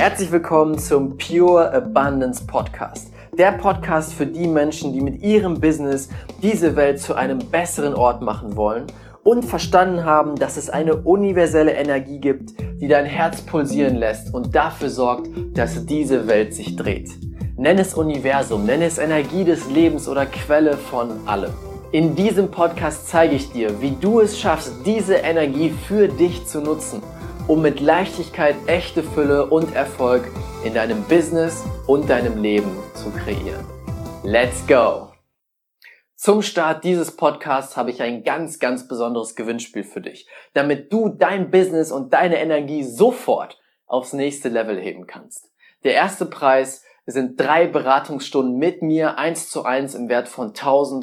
Herzlich willkommen zum Pure Abundance Podcast. Der Podcast für die Menschen, die mit ihrem Business diese Welt zu einem besseren Ort machen wollen und verstanden haben, dass es eine universelle Energie gibt, die dein Herz pulsieren lässt und dafür sorgt, dass diese Welt sich dreht. Nenn es Universum, nenn es Energie des Lebens oder Quelle von allem. In diesem Podcast zeige ich dir, wie du es schaffst, diese Energie für dich zu nutzen, um mit Leichtigkeit echte Fülle und Erfolg in deinem Business und deinem Leben zu kreieren. Let's go! Zum Start dieses Podcasts habe ich ein ganz besonderes Gewinnspiel für dich, damit du dein Business und deine Energie sofort aufs nächste Level heben kannst. Der erste Preis sind 3 Beratungsstunden mit mir 1:1 im Wert von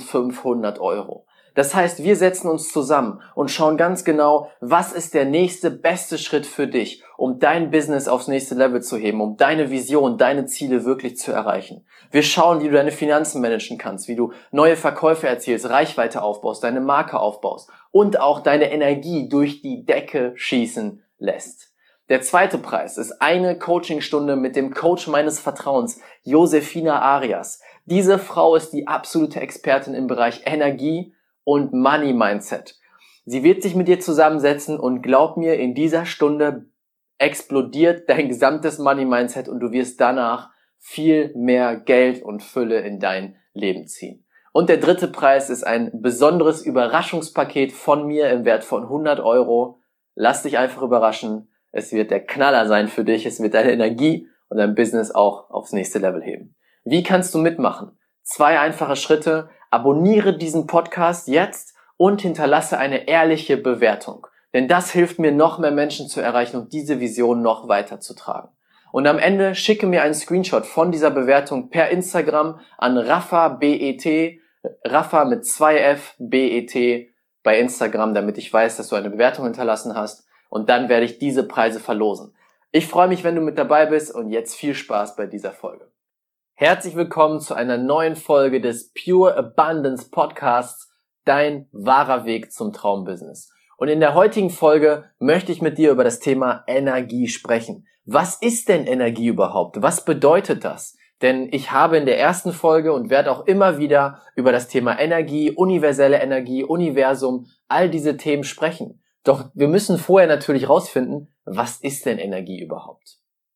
1.500 Euro. Das heißt, wir setzen uns zusammen und schauen ganz genau, was ist der nächste beste Schritt für dich, um dein Business aufs nächste Level zu heben, um deine Vision, deine Ziele wirklich zu erreichen. Wir schauen, wie du deine Finanzen managen kannst, wie du neue Verkäufe erzielst, Reichweite aufbaust, deine Marke aufbaust und auch deine Energie durch die Decke schießen lässt. Der zweite Preis ist eine Coachingstunde mit dem Coach meines Vertrauens, Josefina Arias. Diese Frau ist die absolute Expertin im Bereich Energie und Money Mindset. Sie wird sich mit dir zusammensetzen und glaub mir, in dieser Stunde explodiert dein gesamtes Money Mindset und du wirst danach viel mehr Geld und Fülle in dein Leben ziehen. Und der dritte Preis ist ein besonderes Überraschungspaket von mir im Wert von 100 Euro. Lass dich einfach überraschen. Es wird der Knaller sein für dich. Es wird deine Energie und dein Business auch aufs nächste Level heben. Wie kannst du mitmachen? 2 einfache Schritte. Abonniere diesen Podcast jetzt und hinterlasse eine ehrliche Bewertung. Denn das hilft mir, noch mehr Menschen zu erreichen und diese Vision noch weiter zu tragen. Und am Ende schicke mir einen Screenshot von dieser Bewertung per Instagram an Rafa BET, Rafa mit 2F BET bei Instagram, damit ich weiß, dass du eine Bewertung hinterlassen hast. Und dann werde ich diese Preise verlosen. Ich freue mich, wenn du mit dabei bist und jetzt viel Spaß bei dieser Folge. Herzlich willkommen zu einer neuen Folge des Pure Abundance Podcasts, dein wahrer Weg zum Traumbusiness. Und in der heutigen Folge möchte ich mit dir über das Thema Energie sprechen. Was ist denn Energie überhaupt? Was bedeutet das? Denn ich habe in der ersten Folge und werde auch immer wieder über das Thema Energie, universelle Energie, Universum, all diese Themen sprechen. Doch wir müssen vorher natürlich rausfinden, was ist denn Energie überhaupt?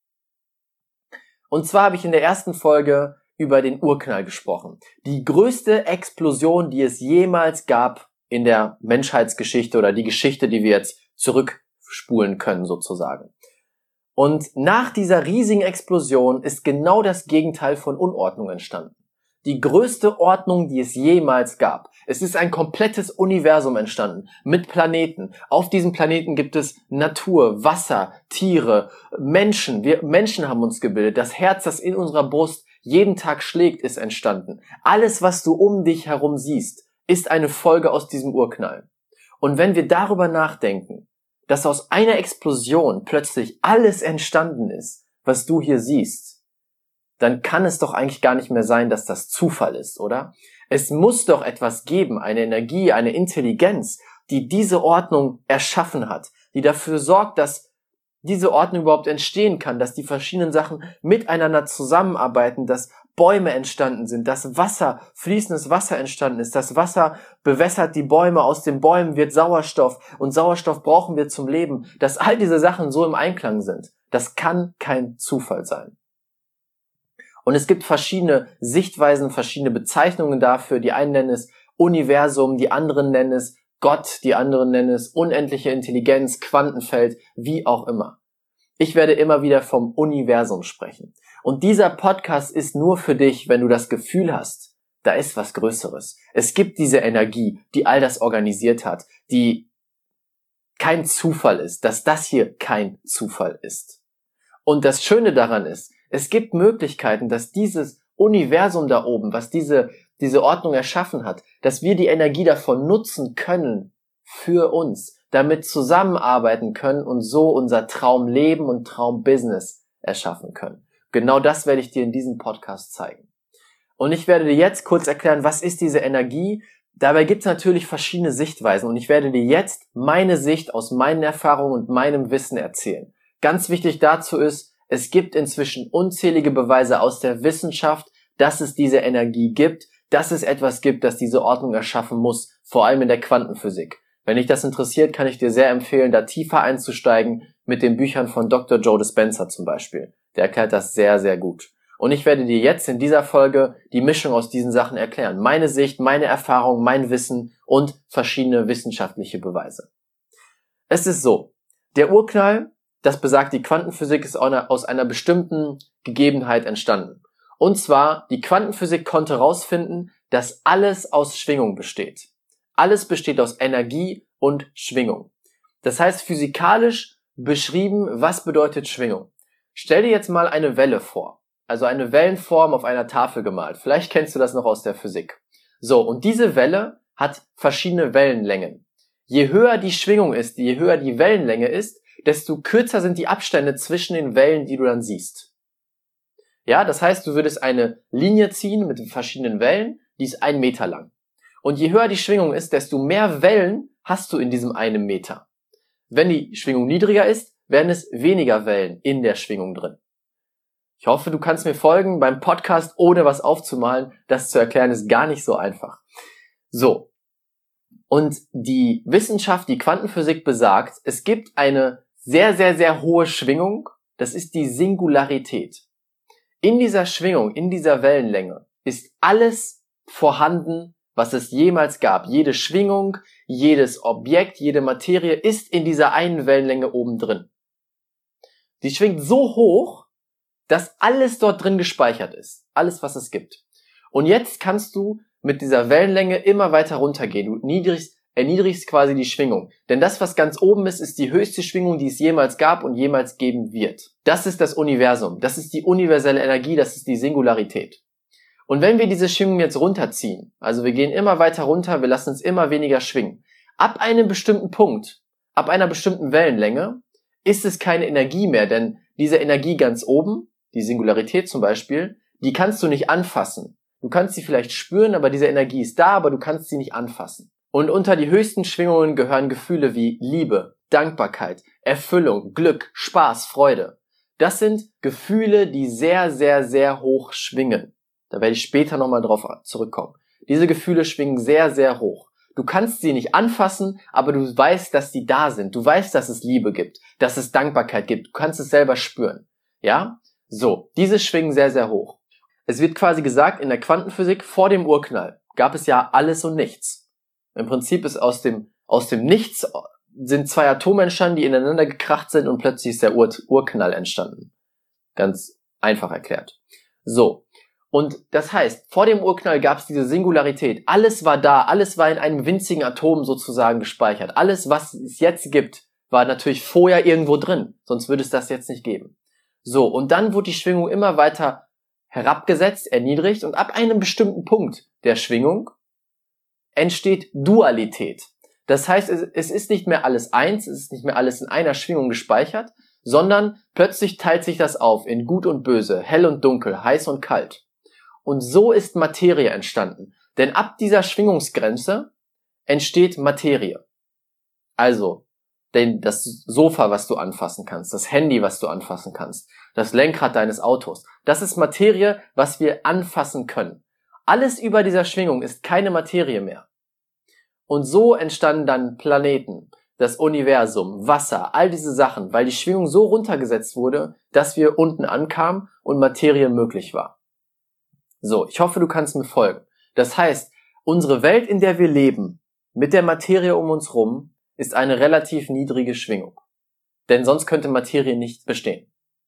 Und zwar habe ich in der ersten Folge über den Urknall gesprochen. Die größte Explosion, die es jemals gab in der Menschheitsgeschichte oder die Geschichte, die wir jetzt zurückspulen können sozusagen. Und nach dieser riesigen Explosion ist genau das Gegenteil von Unordnung entstanden. Die größte Ordnung, die es jemals gab. Es ist ein komplettes Universum entstanden mit Planeten. Auf diesem Planeten gibt es Natur, Wasser, Tiere, Menschen. Wir Menschen haben uns gebildet. Das Herz, das in unserer Brust jeden Tag schlägt, ist entstanden. Alles, was du um dich herum siehst, ist eine Folge aus diesem Urknall. Und wenn wir darüber nachdenken, dass aus einer Explosion plötzlich alles entstanden ist, was du hier siehst, dann kann es doch eigentlich gar nicht mehr sein, dass das Zufall ist, oder? Es muss doch etwas geben, eine Energie, eine Intelligenz, die diese Ordnung erschaffen hat, die dafür sorgt, dass diese Ordnung überhaupt entstehen kann, dass die verschiedenen Sachen miteinander zusammenarbeiten, dass Bäume entstanden sind, dass Wasser, fließendes Wasser entstanden ist, das Wasser bewässert die Bäume, aus den Bäumen wird Sauerstoff und Sauerstoff brauchen wir zum Leben, dass all diese Sachen so im Einklang sind. Das kann kein Zufall sein. Und es gibt verschiedene Sichtweisen, verschiedene Bezeichnungen dafür. Die einen nennen es Universum, die anderen nennen es Gott, die anderen nennen es unendliche Intelligenz, Quantenfeld, wie auch immer. Ich werde immer wieder vom Universum sprechen. Und dieser Podcast ist nur für dich, wenn du das Gefühl hast, da ist was Größeres. Es gibt diese Energie, die all das organisiert hat, die kein Zufall ist, dass das hier kein Zufall ist. Und das Schöne daran ist, es gibt Möglichkeiten, dass dieses Universum da oben, was diese Ordnung erschaffen hat, dass wir die Energie davon nutzen können für uns, damit zusammenarbeiten können und so unser Traumleben und Traumbusiness erschaffen können. Genau das werde ich dir in diesem Podcast zeigen. Und ich werde dir jetzt kurz erklären, was ist diese Energie? Dabei gibt es natürlich verschiedene Sichtweisen und ich werde dir jetzt meine Sicht aus meinen Erfahrungen und meinem Wissen erzählen. Ganz wichtig dazu ist, Es gibt inzwischen unzählige Beweise aus der Wissenschaft, dass es diese Energie gibt, dass es etwas gibt, das diese Ordnung erschaffen muss, vor allem in der Quantenphysik. Wenn dich das interessiert, kann ich dir sehr empfehlen, da tiefer einzusteigen mit den Büchern von Dr. Joe Dispenza zum Beispiel. Der erklärt das sehr, sehr gut. Und ich werde dir jetzt in dieser Folge die Mischung aus diesen Sachen erklären. Meine Sicht, meine Erfahrung, mein Wissen und verschiedene wissenschaftliche Beweise. Es ist so, der Urknall, das besagt die Quantenphysik, ist aus einer bestimmten Gegebenheit entstanden. Und zwar, die Quantenphysik konnte herausfinden, dass alles aus Schwingung besteht. Alles besteht aus Energie und Schwingung. Das heißt, physikalisch beschrieben, was bedeutet Schwingung? Stell dir jetzt mal eine Welle vor. Also eine Wellenform auf einer Tafel gemalt. Vielleicht kennst du das noch aus der Physik. So, und diese Welle hat verschiedene Wellenlängen. Je höher die Schwingung ist, je höher die Wellenlänge ist, desto kürzer sind die Abstände zwischen den Wellen, die du dann siehst. Ja, das heißt, du würdest eine Linie ziehen mit verschiedenen Wellen, die ist 1 Meter lang. Und je höher die Schwingung ist, desto mehr Wellen hast du in diesem 1 Meter. Wenn die Schwingung niedriger ist, werden es weniger Wellen in der Schwingung drin. Ich hoffe, du kannst mir folgen beim Podcast, ohne was aufzumalen. Das zu erklären ist gar nicht so einfach. So. Und die Wissenschaft, die Quantenphysik besagt, es gibt eine sehr, sehr, sehr hohe Schwingung. Das ist die Singularität. In dieser Schwingung, in dieser Wellenlänge ist alles vorhanden, was es jemals gab. Jede Schwingung, jedes Objekt, jede Materie ist in dieser einen Wellenlänge oben drin. Die schwingt so hoch, dass alles dort drin gespeichert ist. Alles, was es gibt. Und jetzt kannst du mit dieser Wellenlänge immer weiter runtergehen. Du erniedrigst quasi die Schwingung. Denn das, was ganz oben ist, ist die höchste Schwingung, die es jemals gab und jemals geben wird. Das ist das Universum. Das ist die universelle Energie. Das ist die Singularität. Und wenn wir diese Schwingung jetzt runterziehen, also wir gehen immer weiter runter, wir lassen uns immer weniger schwingen. Ab einem bestimmten Punkt, ab einer bestimmten Wellenlänge, ist es keine Energie mehr. Denn diese Energie ganz oben, die Singularität zum Beispiel, die kannst du nicht anfassen. Du kannst sie vielleicht spüren, aber diese Energie ist da, aber du kannst sie nicht anfassen. Und unter die höchsten Schwingungen gehören Gefühle wie Liebe, Dankbarkeit, Erfüllung, Glück, Spaß, Freude. Das sind Gefühle, die sehr, sehr, sehr hoch schwingen. Da werde ich später nochmal drauf zurückkommen. Diese Gefühle schwingen sehr, sehr hoch. Du kannst sie nicht anfassen, aber du weißt, dass sie da sind. Du weißt, dass es Liebe gibt, dass es Dankbarkeit gibt. Du kannst es selber spüren. Ja? So, diese schwingen sehr, sehr hoch. Es wird quasi gesagt, in der Quantenphysik, vor dem Urknall gab es ja alles und nichts. Im Prinzip ist aus dem Nichts sind 2 Atome entstanden, die ineinander gekracht sind und plötzlich ist der Urknall entstanden. Ganz einfach erklärt. So, und das heißt, vor dem Urknall gab es diese Singularität. Alles war da, alles war in einem winzigen Atom sozusagen gespeichert. Alles, was es jetzt gibt, war natürlich vorher irgendwo drin, sonst würde es das jetzt nicht geben. So, und dann wurde die Schwingung immer weiter herabgesetzt, erniedrigt und ab einem bestimmten Punkt der Schwingung entsteht Dualität. Das heißt, es ist nicht mehr alles eins, es ist nicht mehr alles in einer Schwingung gespeichert, sondern plötzlich teilt sich das auf in Gut und Böse, hell und dunkel, heiß und kalt. Und so ist Materie entstanden. Denn ab dieser Schwingungsgrenze entsteht Materie. Also, das Sofa, was du anfassen kannst, das Handy, was du anfassen kannst, das Lenkrad deines Autos. Das ist Materie, was wir anfassen können. Alles über dieser Schwingung ist keine Materie mehr. Und so entstanden dann Planeten, das Universum, Wasser, all diese Sachen, weil die Schwingung so runtergesetzt wurde, dass wir unten ankamen und Materie möglich war. So, ich hoffe, du kannst mir folgen. Das heißt, unsere Welt, in der wir leben, mit der Materie um uns rum, ist eine relativ niedrige Schwingung. Denn sonst könnte Materie nicht bestehen.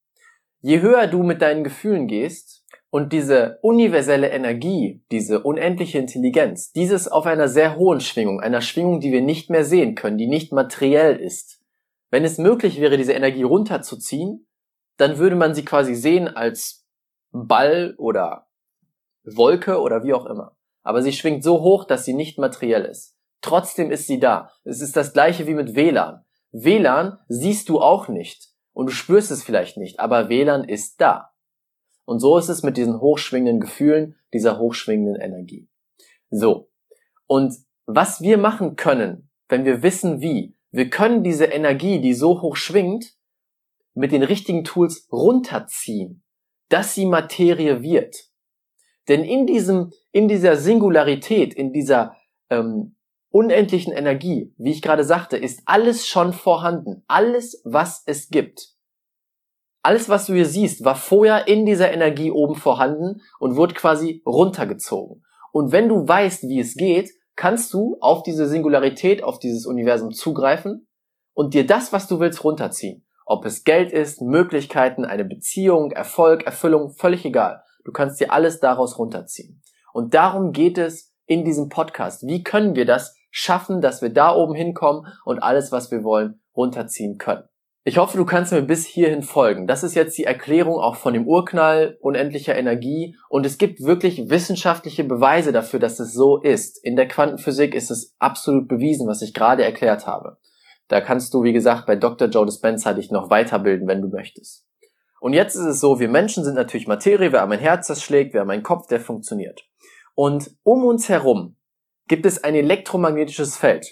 Je höher du mit deinen Gefühlen gehst und diese universelle Energie, diese unendliche Intelligenz, dieses auf einer sehr hohen Schwingung, einer Schwingung, die wir nicht mehr sehen können, die nicht materiell ist. Wenn es möglich wäre, diese Energie runterzuziehen, dann würde man sie quasi sehen als Ball oder Wolke oder wie auch immer. Aber sie schwingt so hoch, dass sie nicht materiell ist. Trotzdem ist sie da. Es ist das gleiche wie mit WLAN. WLAN siehst du auch nicht und du spürst es vielleicht nicht, aber WLAN ist da. Und so ist es mit diesen hochschwingenden Gefühlen, dieser hochschwingenden Energie. So. Und was wir machen können, wenn wir wissen wie, wir können diese Energie, die so hoch schwingt, mit den richtigen Tools runterziehen, dass sie Materie wird. Denn in dieser Singularität, in dieser unendlichen Energie, wie ich gerade sagte, ist alles schon vorhanden. Alles, was es gibt. Alles, was du hier siehst, war vorher in dieser Energie oben vorhanden und wurde quasi runtergezogen. Und wenn du weißt, wie es geht, kannst du auf diese Singularität, auf dieses Universum zugreifen und dir das, was du willst, runterziehen. Ob es Geld ist, Möglichkeiten, eine Beziehung, Erfolg, Erfüllung, völlig egal. Du kannst dir alles daraus runterziehen. Und darum geht es in diesem Podcast. Wie können wir das schaffen, dass wir da oben hinkommen und alles, was wir wollen, runterziehen können? Ich hoffe, du kannst mir bis hierhin folgen. Das ist jetzt die Erklärung auch von dem Urknall unendlicher Energie und es gibt wirklich wissenschaftliche Beweise dafür, dass es so ist. In der Quantenphysik ist es absolut bewiesen, was ich gerade erklärt habe. Da kannst du, wie gesagt, bei Dr. Joe Dispenza dich noch weiterbilden, wenn du möchtest. Und jetzt ist es so, wir Menschen sind natürlich Materie, wir haben ein Herz, das schlägt, wir haben einen Kopf, der funktioniert. Und um uns herum gibt es ein elektromagnetisches Feld.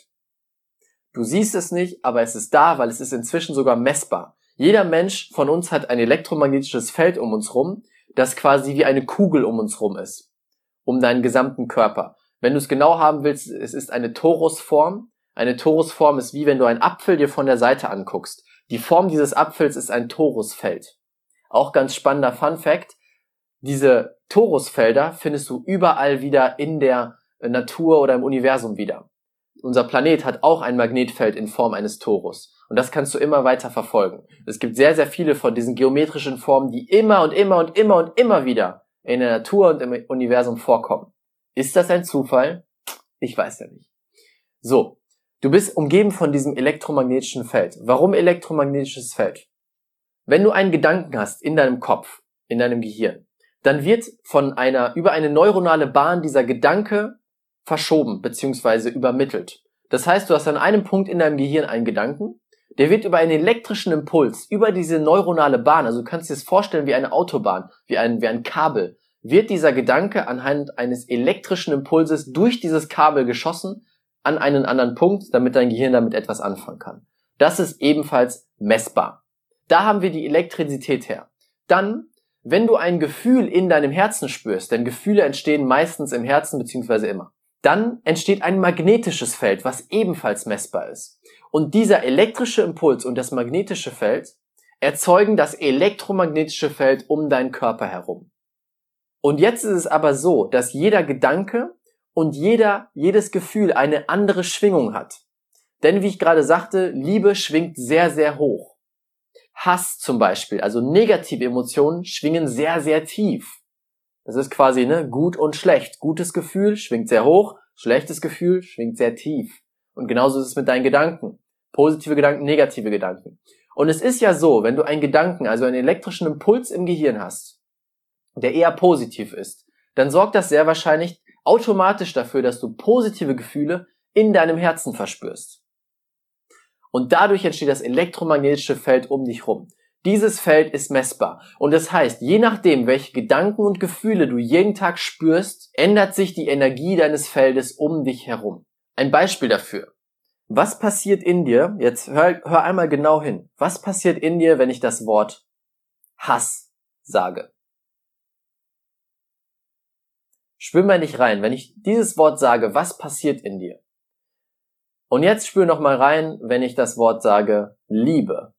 Du siehst es nicht, aber es ist da, weil es ist inzwischen sogar messbar. Jeder Mensch von uns hat ein elektromagnetisches Feld um uns rum, das quasi wie eine Kugel um uns rum ist. Um deinen gesamten Körper. Wenn du es genau haben willst, es ist eine Torusform. Eine Torusform ist wie wenn du einen Apfel dir von der Seite anguckst. Die Form dieses Apfels ist ein Torusfeld. Auch ganz spannender Fun Fact. Diese Torusfelder findest du überall wieder in der Natur oder im Universum wieder. Unser Planet hat auch ein Magnetfeld in Form eines Torus. Und das kannst du immer weiter verfolgen. Es gibt sehr, sehr viele von diesen geometrischen Formen, die immer und immer und immer und immer wieder in der Natur und im Universum vorkommen. Ist das ein Zufall? Ich weiß ja nicht. So, du bist umgeben von diesem elektromagnetischen Feld. Warum elektromagnetisches Feld? Wenn du einen Gedanken hast in deinem Kopf, in deinem Gehirn, dann wird über eine neuronale Bahn dieser Gedanke verschoben bzw. übermittelt. Das heißt, du hast an einem Punkt in deinem Gehirn einen Gedanken, der wird über einen elektrischen Impuls, über diese neuronale Bahn, also du kannst dir das vorstellen wie eine Autobahn, wie ein Kabel, wird dieser Gedanke anhand eines elektrischen Impulses durch dieses Kabel geschossen an einen anderen Punkt, damit dein Gehirn damit etwas anfangen kann. Das ist ebenfalls messbar. Da haben wir die Elektrizität her. Dann, wenn du ein Gefühl in deinem Herzen spürst, denn Gefühle entstehen meistens im Herzen bzw. immer, dann entsteht ein magnetisches Feld, was ebenfalls messbar ist. Und dieser elektrische Impuls und das magnetische Feld erzeugen das elektromagnetische Feld um deinen Körper herum. Und jetzt ist es aber so, dass jeder Gedanke und jedes Gefühl eine andere Schwingung hat. Denn wie ich gerade sagte, Liebe schwingt sehr, sehr hoch. Hass zum Beispiel, also negative Emotionen, schwingen sehr, sehr tief. Das ist quasi gut und schlecht. Gutes Gefühl schwingt sehr hoch, schlechtes Gefühl schwingt sehr tief. Und genauso ist es mit deinen Gedanken. Positive Gedanken, negative Gedanken. Und es ist ja so, wenn du einen Gedanken, also einen elektrischen Impuls im Gehirn hast, der eher positiv ist, dann sorgt das sehr wahrscheinlich automatisch dafür, dass du positive Gefühle in deinem Herzen verspürst. Und dadurch entsteht das elektromagnetische Feld um dich rum. Dieses Feld ist messbar. Und das heißt, je nachdem, welche Gedanken und Gefühle du jeden Tag spürst, ändert sich die Energie deines Feldes um dich herum. Ein Beispiel dafür. Was passiert in dir, jetzt hör einmal genau hin, was passiert in dir, wenn ich das Wort Hass sage? Spür mal nicht rein, wenn ich dieses Wort sage, was passiert in dir? Und jetzt spür noch mal rein, wenn ich das Wort sage, Liebe.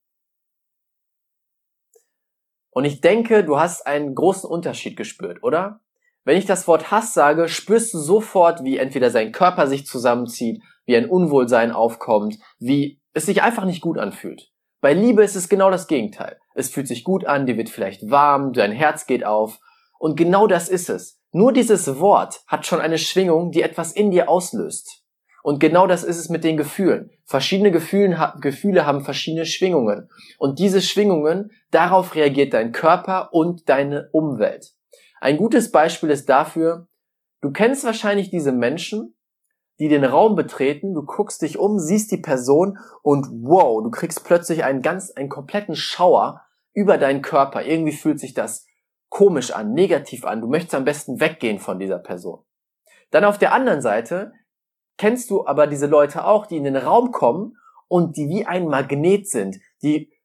Und ich denke, du hast einen großen Unterschied gespürt, oder? Wenn ich das Wort Hass sage, spürst du sofort, wie entweder sein Körper sich zusammenzieht, wie ein Unwohlsein aufkommt, wie es sich einfach nicht gut anfühlt. Bei Liebe ist es genau das Gegenteil. Es fühlt sich gut an, dir wird vielleicht warm, dein Herz geht auf. Und genau das ist es. Nur dieses Wort hat schon eine Schwingung, die etwas in dir auslöst. Und genau das ist es mit den Gefühlen. Verschiedene Gefühle haben verschiedene Schwingungen. Und diese Schwingungen, darauf reagiert dein Körper und deine Umwelt. Ein gutes Beispiel ist dafür, du kennst wahrscheinlich diese Menschen, die den Raum betreten, du guckst dich um, siehst die Person und wow, du kriegst plötzlich einen kompletten Schauer über deinen Körper. Irgendwie fühlt sich das komisch an, negativ an. Du möchtest am besten weggehen von dieser Person. Dann auf der anderen Seite kennst du aber diese Leute auch, die in den Raum kommen und die wie ein Magnet sind, die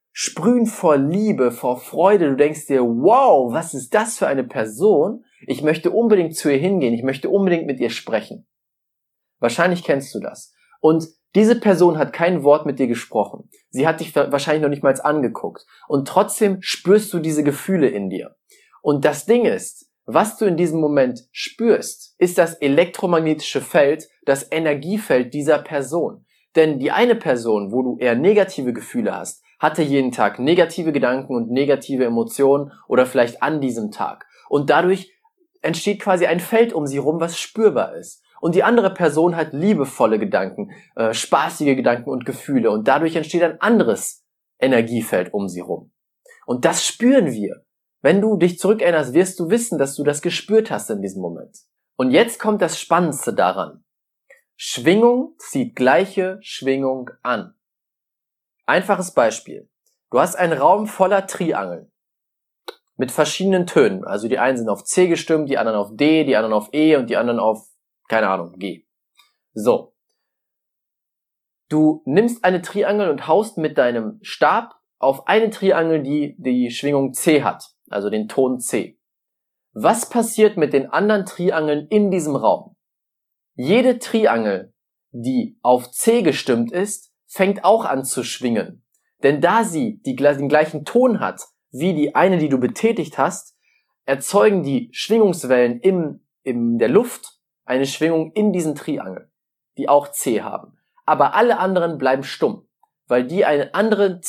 sprühen vor Liebe, vor Freude. Du denkst dir, wow, was ist das für eine Person? Ich möchte unbedingt zu ihr hingehen. Ich möchte unbedingt mit ihr sprechen. Wahrscheinlich kennst du das. Und diese Person hat kein Wort mit dir gesprochen. Sie hat dich wahrscheinlich noch nicht mal angeguckt. Und trotzdem spürst du diese Gefühle in dir. Und das Ding ist, was du in diesem Moment spürst, ist das elektromagnetische Feld, das Energiefeld dieser Person. Denn die eine Person, wo du eher negative Gefühle hast, hatte jeden Tag negative Gedanken und negative Emotionen oder vielleicht an diesem Tag. Und dadurch entsteht quasi ein Feld um sie rum, was spürbar ist. Und die andere Person hat liebevolle Gedanken, spaßige Gedanken und Gefühle. Und dadurch entsteht ein anderes Energiefeld um sie rum. Und das spüren wir. Wenn du dich zurückerinnerst, wirst du wissen, dass du das gespürt hast in diesem Moment. Und jetzt kommt das Spannendste daran. Schwingung zieht gleiche Schwingung an. Einfaches Beispiel. Du hast einen Raum voller Triangeln mit verschiedenen Tönen. Also die einen sind auf C gestimmt, die anderen auf D, die anderen auf E und die anderen auf, keine Ahnung, G. So. Du nimmst eine Triangel und haust mit deinem Stab auf eine Triangel, die die Schwingung C hat, also den Ton C. Was passiert mit den anderen Triangeln in diesem Raum? Jede Triangel, die auf C gestimmt ist, fängt auch an zu schwingen. Denn da sie den gleichen Ton hat, wie die eine, die du betätigt hast, erzeugen die Schwingungswellen in der Luft eine Schwingung in diesen Triangel, die auch C haben. Aber alle anderen bleiben stumm, weil die einen anderen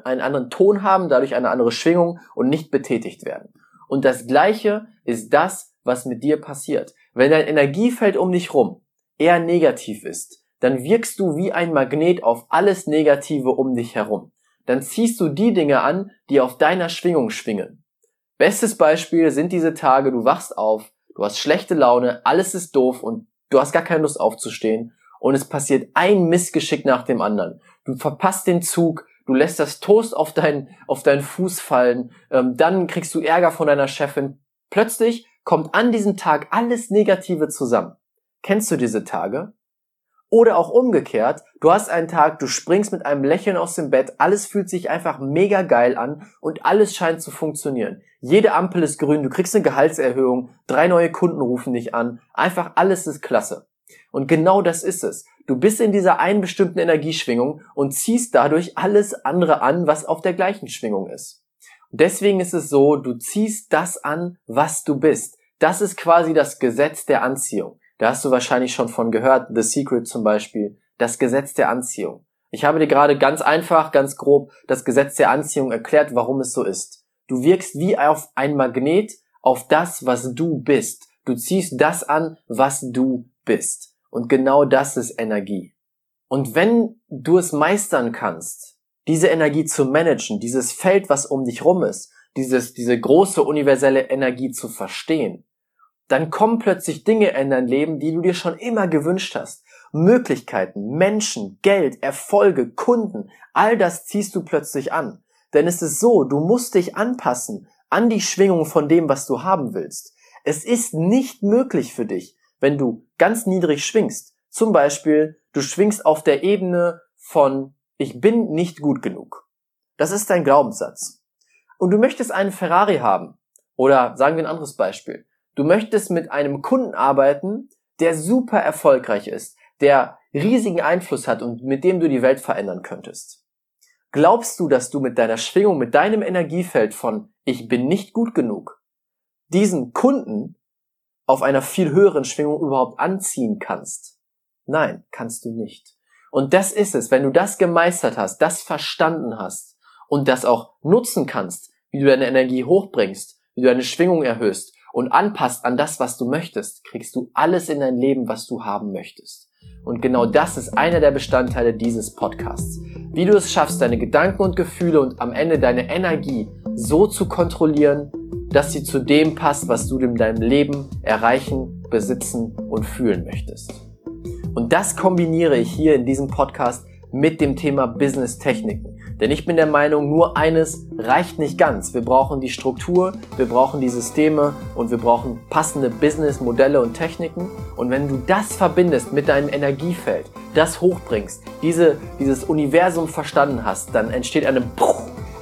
Ton haben, dadurch eine andere Schwingung und nicht betätigt werden. Und das Gleiche ist das, was mit dir passiert. Wenn dein Energiefeld um dich rum eher negativ ist, dann wirkst du wie ein Magnet auf alles Negative um dich herum. Dann ziehst du die Dinge an, die auf deiner Schwingung schwingen. Bestes Beispiel sind diese Tage, du wachst auf, du hast schlechte Laune, alles ist doof und du hast gar keine Lust aufzustehen und es passiert ein Missgeschick nach dem anderen. Du verpasst den Zug, du lässt das Toast auf deinen Fuß fallen, dann kriegst du Ärger von deiner Chefin. Plötzlich kommt an diesem Tag alles Negative zusammen. Kennst du diese Tage? Oder auch umgekehrt, du hast einen Tag, du springst mit einem Lächeln aus dem Bett, alles fühlt sich einfach mega geil an und alles scheint zu funktionieren. Jede Ampel ist grün, du kriegst eine Gehaltserhöhung, 3 neue Kunden rufen dich an, einfach alles ist klasse. Und genau das ist es. Du bist in dieser einen bestimmten Energieschwingung und ziehst dadurch alles andere an, was auf der gleichen Schwingung ist. Und deswegen ist es so, du ziehst das an, was du bist. Das ist quasi das Gesetz der Anziehung. Da hast du wahrscheinlich schon von gehört, The Secret zum Beispiel, das Gesetz der Anziehung. Ich habe dir gerade ganz einfach, ganz grob das Gesetz der Anziehung erklärt, warum es so ist. Du wirkst wie auf ein Magnet auf das, was du bist. Du ziehst das an, was du bist. Und genau das ist Energie. Und wenn du es meistern kannst, diese Energie zu managen, dieses Feld, was um dich rum ist, diese große universelle Energie zu verstehen, dann kommen plötzlich Dinge in dein Leben, die du dir schon immer gewünscht hast. Möglichkeiten, Menschen, Geld, Erfolge, Kunden, all das ziehst du plötzlich an. Denn es ist so, du musst dich anpassen an die Schwingung von dem, was du haben willst. Es ist nicht möglich für dich, wenn du ganz niedrig schwingst. Zum Beispiel, du schwingst auf der Ebene von ich bin nicht gut genug. Das ist dein Glaubenssatz. Und du möchtest einen Ferrari haben. Oder sagen wir ein anderes Beispiel. Du möchtest mit einem Kunden arbeiten, der super erfolgreich ist, der riesigen Einfluss hat und mit dem du die Welt verändern könntest. Glaubst du, dass du mit deiner Schwingung, mit deinem Energiefeld von ich bin nicht gut genug, diesen Kunden auf einer viel höheren Schwingung überhaupt anziehen kannst? Nein, kannst du nicht. Und das ist es, wenn du das gemeistert hast, das verstanden hast und das auch nutzen kannst, wie du deine Energie hochbringst, wie du deine Schwingung erhöhst und anpasst an das, was du möchtest, kriegst du alles in dein Leben, was du haben möchtest. Und genau das ist einer der Bestandteile dieses Podcasts. Wie du es schaffst, deine Gedanken und Gefühle und am Ende deine Energie so zu kontrollieren, dass sie zu dem passt, was du in deinem Leben erreichen, besitzen und fühlen möchtest. Und das kombiniere ich hier in diesem Podcast mit dem Thema Business-Techniken. Denn ich bin der Meinung, nur eines reicht nicht ganz. Wir brauchen die Struktur, wir brauchen die Systeme und wir brauchen passende Business-Modelle und Techniken. Und wenn du das verbindest mit deinem Energiefeld, das hochbringst, dieses Universum verstanden hast, dann entsteht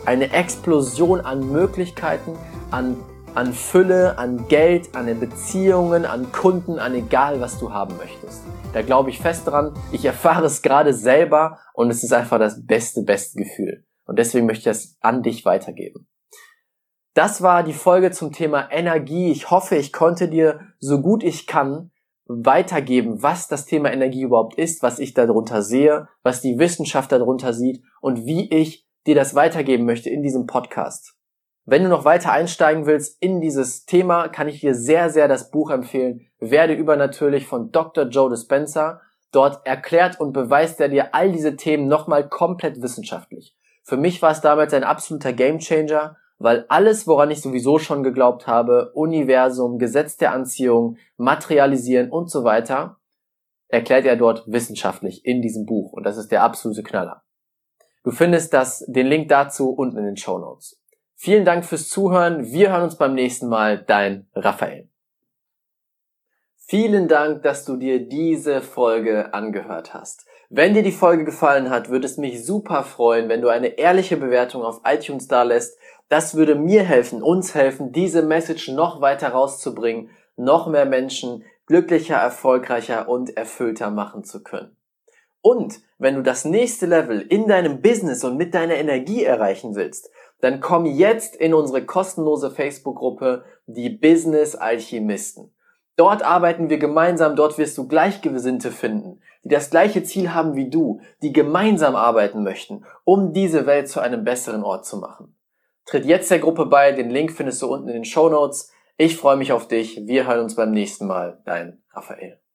eine Explosion an Möglichkeiten, an Fülle, an Geld, an Beziehungen, an Kunden, an egal, was du haben möchtest. Da glaube ich fest dran. Ich erfahre es gerade selber und es ist einfach das beste Gefühl. Und deswegen möchte ich das an dich weitergeben. Das war die Folge zum Thema Energie. Ich hoffe, ich konnte dir so gut ich kann weitergeben, was das Thema Energie überhaupt ist, was ich darunter sehe, was die Wissenschaft darunter sieht und wie ich dir das weitergeben möchte in diesem Podcast. Wenn du noch weiter einsteigen willst in dieses Thema, kann ich dir sehr das Buch empfehlen, Werde übernatürlich von Dr. Joe Dispenza. Dort erklärt und beweist er dir all diese Themen nochmal komplett wissenschaftlich. Für mich war es damals ein absoluter Gamechanger, weil alles, woran ich sowieso schon geglaubt habe, Universum, Gesetz der Anziehung, Materialisieren und so weiter, erklärt er dort wissenschaftlich in diesem Buch. Und das ist der absolute Knaller. Du findest den Link dazu unten in den Shownotes. Vielen Dank fürs Zuhören. Wir hören uns beim nächsten Mal. Dein Raphael. Vielen Dank, dass du dir diese Folge angehört hast. Wenn dir die Folge gefallen hat, würde es mich super freuen, wenn du eine ehrliche Bewertung auf iTunes dalässt. Das würde mir helfen, uns helfen, diese Message noch weiter rauszubringen, noch mehr Menschen glücklicher, erfolgreicher und erfüllter machen zu können. Und wenn du das nächste Level in deinem Business und mit deiner Energie erreichen willst, dann komm jetzt in unsere kostenlose Facebook-Gruppe, die Business Alchemisten. Dort arbeiten wir gemeinsam, dort wirst du Gleichgesinnte finden, die das gleiche Ziel haben wie du, die gemeinsam arbeiten möchten, um diese Welt zu einem besseren Ort zu machen. Tritt jetzt der Gruppe bei, den Link findest du unten in den Shownotes. Ich freue mich auf dich, wir hören uns beim nächsten Mal. Dein Raphael.